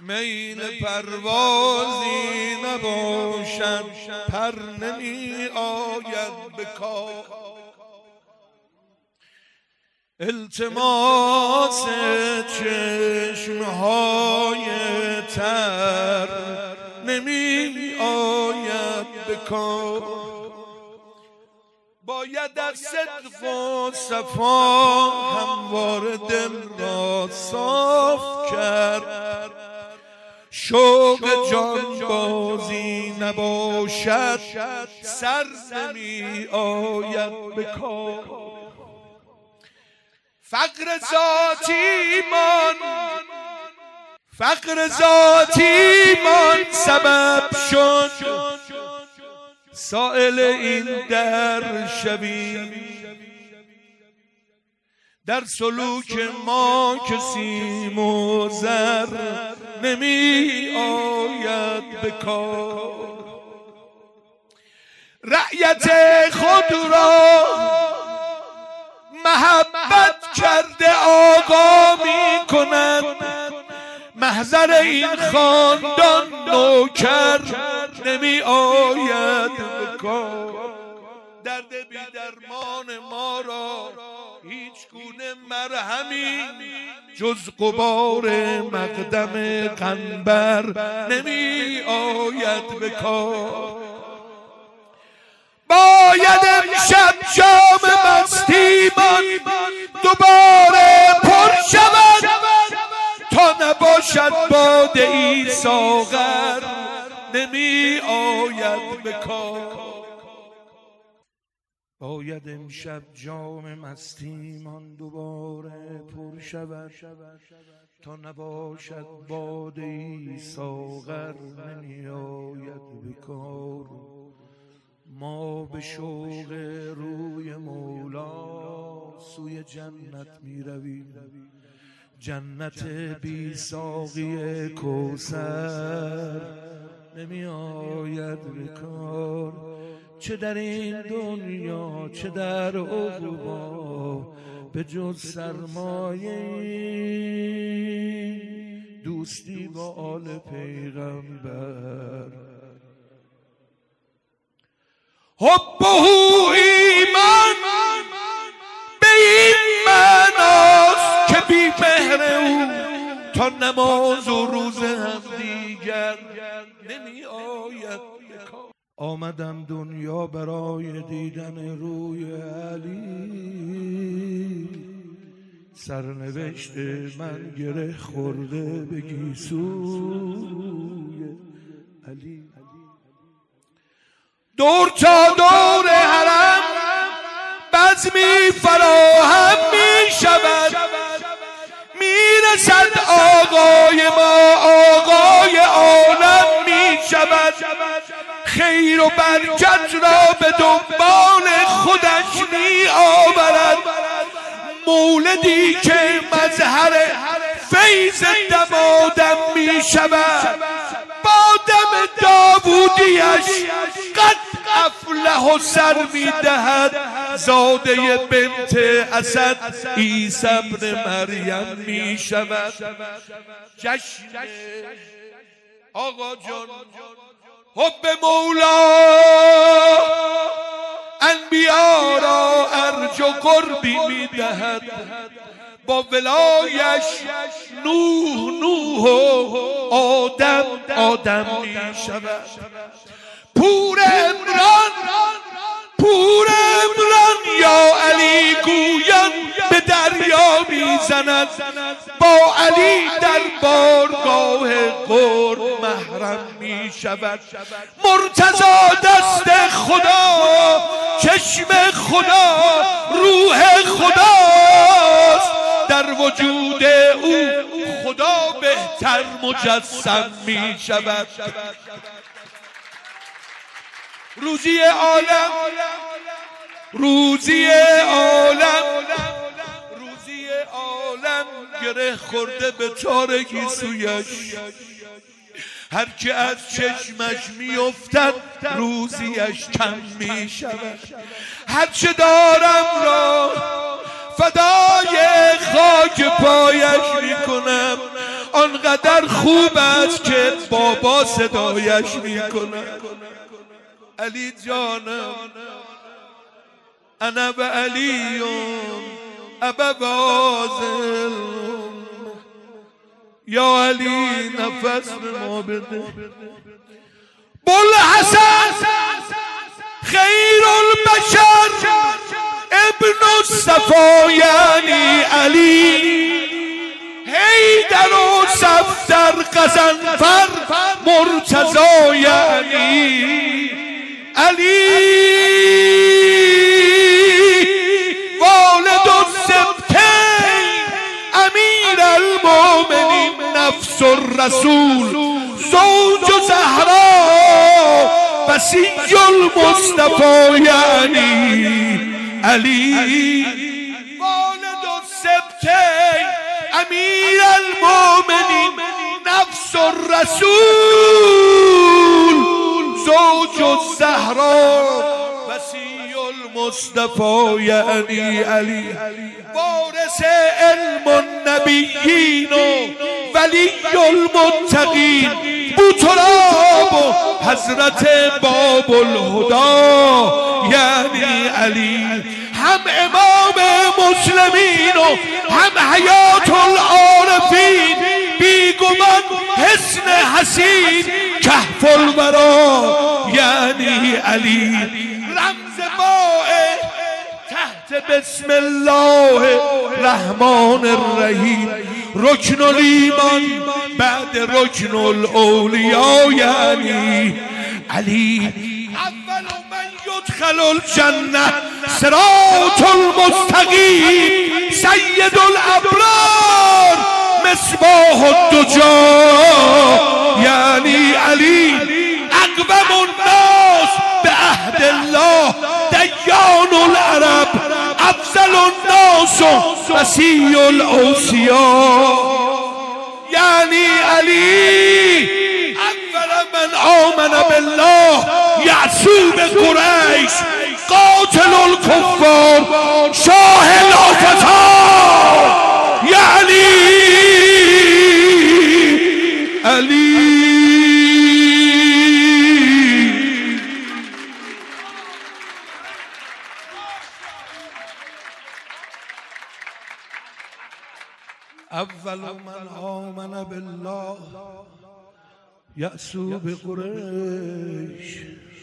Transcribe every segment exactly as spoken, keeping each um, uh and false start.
میل پروازی نباشد پر نمی آید به کار، التماس چشمهای تر نمی آید به کار. باید از صدق و صفا هموار دل را صاف کرد، شوق جان بازی نباشد سر نمی آید به کار. فقر ذاتی من فقر ذاتی من سبب شد سائل این در شوی، در سلوک ما کسی مضر نمی آید به کار. رعیت خود را محبت کرده آقا می کند، محضر این خاندان نوکر نمی آید به کار. درد بی درمان ما را هیچ گونه مرهمی جز غبار مقدم قنبر نمی آید به کار. باید امشب جام مستیمان دوباره پر شود تا نباشد باده ای ساغر نمی آید به کار. باید امشب جام مستیمان دوباره پر شود تا نباشد باده ای ساغر نمی آید به کار. ما به شوق روی مولا سوی جنت می رویم، جنت بی ساقی کوثر نمی آید به کار. چه در این دنیا چه در عقبی به جز سرمایه دوستی با آل پیغمبر. حب ایمان به این معناست که بی مهر او تا نماز و روز هم دیگر نمی آید به کار. آمدم دنیا برای دیدن روی علی، سرنوشت من گره خورده به گیسوی علی. دور تا دور حرم بزمی فراهم می شود، می رسد آقای ما آقای عالم می شود. خیر و برکت را به دنبال خودش می آورد، مولدی که مظهر فیض دمادم می شود. با دم داوودیش قد افلح و سر می دهد، زاده بنت اسد عیسی ابن مریم می شود. جشن آقا جان حب مولا انبیا را ارج و قربی می دهد، با ولایش نوح نوح و آدم آدم می شود. پور عمران پور عمران یا علی گویان به دریا می زند، با علی در بارگاه قرب محرم می شود. مرتضی دست خدا چشم خدا روح خداست، در وجود او خدا بهتر مجسم می شود. روزی عالم روزی عالم روزی عالم گره خورده به تارکی سویش، هر که از چشمش میافتد روزیش کم می شود. هر چه دارم را فدای خاک پایش می کنم، آنقدر خوب است که بابا صدایش میکنه. علی جانم انا و علیون ابا واصل یا علی نفس به ما بده. بوالحسن خیر البشر ابن الصفا یعنی علی، حیدر و صفدر غضنفر مرتضی یعنی علی، والد السبتین امیر المؤمنین نفس الرسول زوج زهرا وصی المصطفى یعنی علی، والد السبتین امیر المؤمنین نفس الرسول زوج الزهرا وصی المصطفى یعنی علی، وارث علم النبیین و ولی المتقین بوتراب حضرت باب الهدى یعنی علی، هم امام مسلمین و هم حیات العارفین، بیگمان حسن حسین کهف الورا یعنی علی، رمز باء تحت بسم الله الرحمن الرحیم، رکن الایمان بعد رکن الاولیاء یعنی علی، اول من يدخل الجنة صراط المستقيم سيد الأبرار مصباح الدجى يعني علي، أقوم الناس بعهد الله ديان العرب أفضل الناس وصي الأوصياء يعني علي، من آمن بالله یعصوب قریش قاتل الكفار شاه الآفتار یعنی علی. اول من آمن بالله یعصوب قریش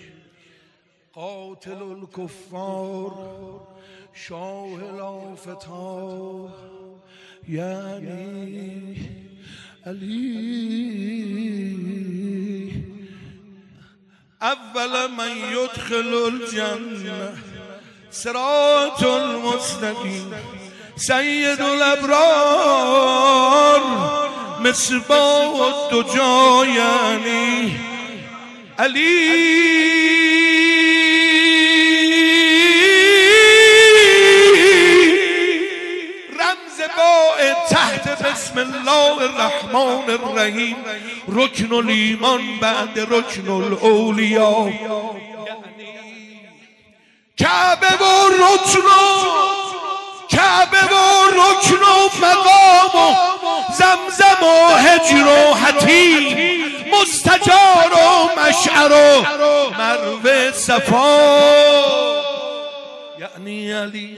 قاتل الكفار شاه الآفتار یعنی علی، اول من يدخل الجنة صراط المستقيم سيد الأبرار مصباح الدجى یعنی علی، رمز باء تحت بسم الله الرحمن الرحیم، رکن الایمان بعد رکن الاولیاء کعبه و رکن کعبه و رکن و مقام و زمزم و هجر و حتیم مستجار و مشعر و مروه صفا یعنی علی،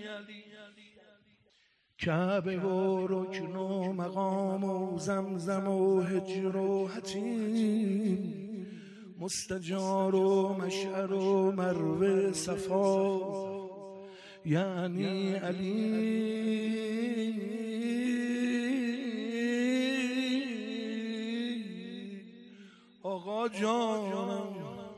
کعبه و رکن و مقام و زمزم و هجر و حتیم مستجار و مشعر و مروه صفا یعنی علی. آقا جانم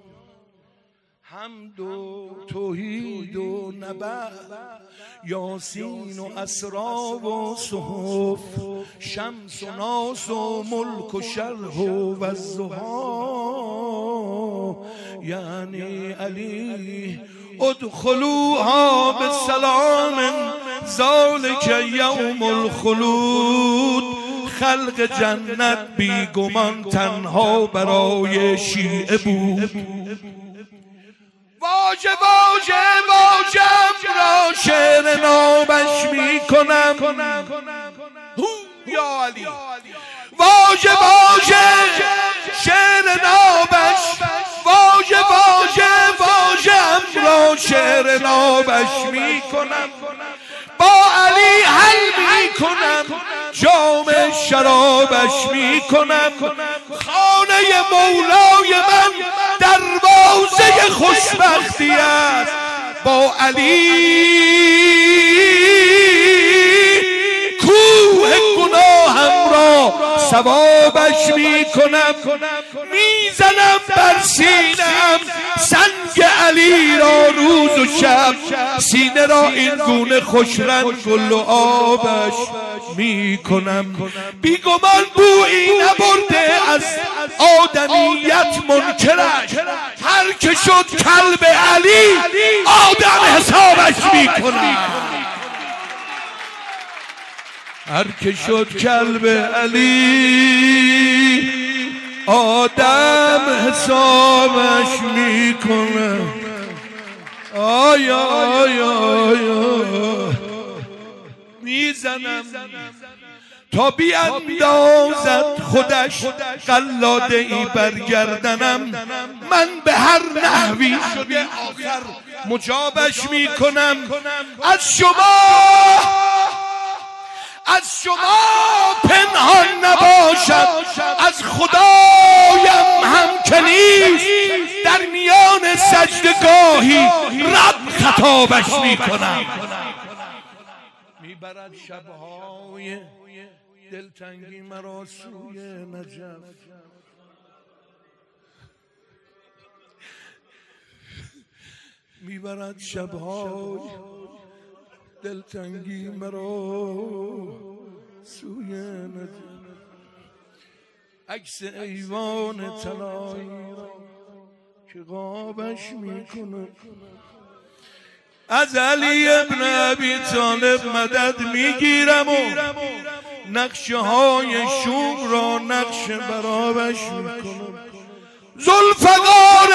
حمد و توحید و نبع یاسین و اسرا و صحف شمس و ناس و ملک و شرح و والضحی یعنی علی، ادخلوها بسلام ذلك یوم الخلود، خلق جنت بیگمان تنها برای شیعه بود. واجه واجه واجم را شعر نامش می کنم یا علی، واژه واژه شعر نابش، واژه واژه واژه ام را شعر نابش می کنم، با علی حل می کنم، جام شرابش می کنم. خانه مولای من دروازه خوشبختی است، با علی کوه گناهم را ثوابش می کنم. میزنم بر سینه‌ام سنگ علی را روز و شب، سینه را این گونه خوشرنگ گل و آبش می کنم. بیگمان بویی نبرده از آدمیت منکرش، هر که شد کلب علی آدم حسابش می کنم. هر که شد کلب علی آدم حسابش می کنم. آیا آیا آیا میزنم تا بیاندازد خودش قلاده ای برگردنم، من به هر نحوی شده آخر مجابش می کنم. از شما از شما پنهان نباشد، از خدایم هم که نیست، در میان سجدگاهی رب خطابش می کنم. میبرد شبهای دلتنگی مرا سوی نجف، میبرد شبهای دلتنگی مرا سوی نجف. عکس ایوان طلایی را که غابش میکنه، از علی ابن ابی طالب مدد میگیرم و نقشه های شوم را نقش برابش میکنم. ذوالفقار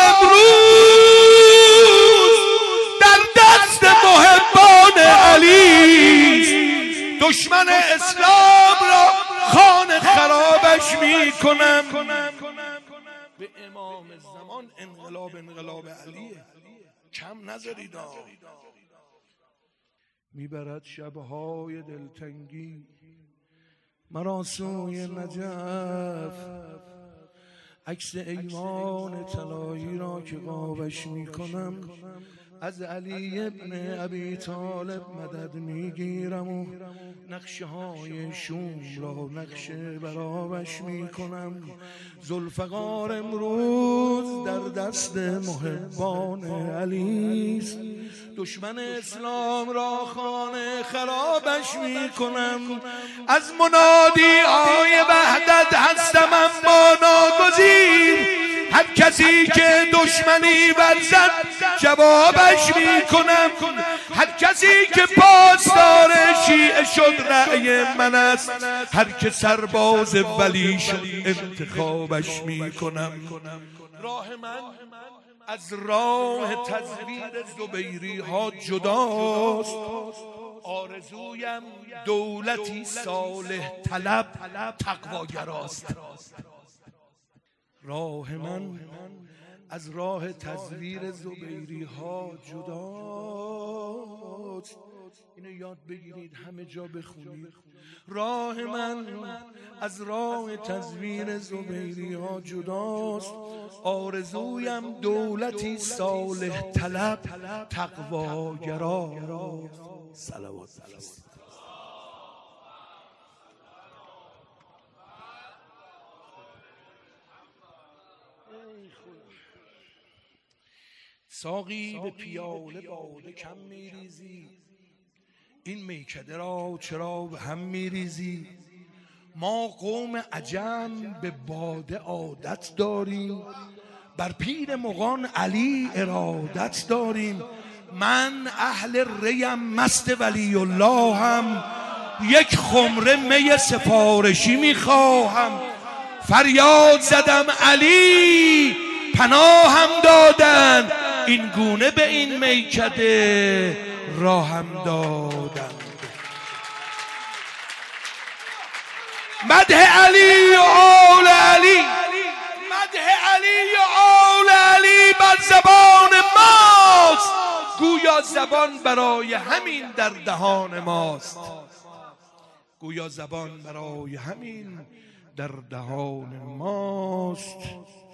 امروز در دست محبان علی، دشمن اسلام را خانه خرابش میکنم. به امام زمان انقلاب انقلاب علیه، کم نذارید. میبرد شبهای دلتنگی مرا سوی نجف، عکس ایوان طلایی را که غابش میکنم، از علی ابن ابی طالب مدد میگیرم و نقشه های شوم را نقشه برابش میکنم. ذوالفقار امروز در دست محبان علی است، دشمن اسلام را خانه خرابش میکنم. از منادی آی وحدت هستم اما ناگزیر، هر کسی که دشمنی ورزد جوابش میکنم. هر کسی که پاسدار شیعه شد رأی من است، هر که سرباز ولی شد انتخابش میکنم. راه من از راه تزویر زبیری ها جداست، آرزویم دولتی صالح طلب تقواگراست. راه من از راه تزویر زبیری ها جداست. اینو یاد بگیرید، همه جا بخونید. راه من از راه تزویر زبیری ها جداست، آرزویم دولتی صالح طلب تقواگراست. صلوات علیه. ساقی به پیاله باده کم میریزی، این میکده را چرا به هم میریزی؟ ما قوم عجم به باده عادت داریم، بر پیر مغان علی ارادت داریم. من اهل ریم مست ولی الله هم، یک خمره می سفارشی میخواهم. فریاد زدم علی پناهم دادن، این گونه به این میکده راهم دادن. مدح علی و آل علی، مدح علی و آل علی بر زبان ماست، گویا زبان برای همین در دهان ماست، گویا زبان برای همین در دهان ماست.